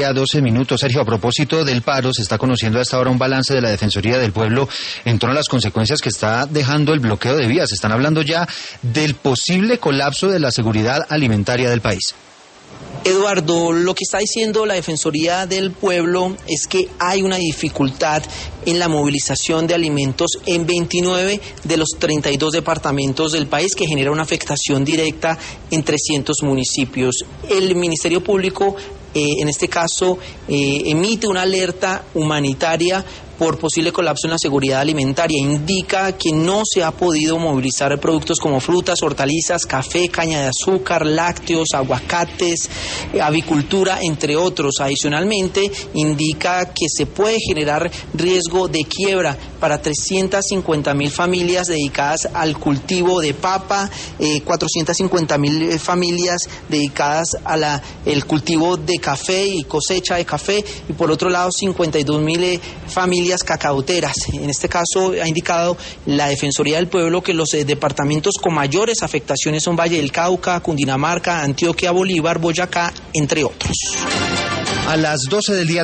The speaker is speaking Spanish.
día, 12 minutos. Sergio, a propósito del paro, se está conociendo hasta ahora un balance de la Defensoría del Pueblo en torno a las consecuencias que está dejando el bloqueo de vías. Están hablando ya del posible colapso de la seguridad alimentaria del país. Eduardo, lo que está diciendo la Defensoría del Pueblo es que hay una dificultad en la movilización de alimentos en 29 de los 32 departamentos del país, que genera una afectación directa en 300 municipios. El Ministerio Público, en este caso, emite una alerta humanitaria por posible colapso en la seguridad alimentaria. Indica que no se ha podido movilizar productos como frutas, hortalizas, café, caña de azúcar, lácteos, aguacates, avicultura, entre otros. Adicionalmente, indica que se puede generar riesgo de quiebra para 350.000 familias dedicadas al cultivo de papa, 450.000 familias dedicadas a el cultivo de café y cosecha de café, y por otro lado 52.000 familias cacauteras. En este caso ha indicado la Defensoría del Pueblo que los departamentos con mayores afectaciones son Valle del Cauca, Cundinamarca, Antioquia, Bolívar, Boyacá, entre otros. A las 12 del día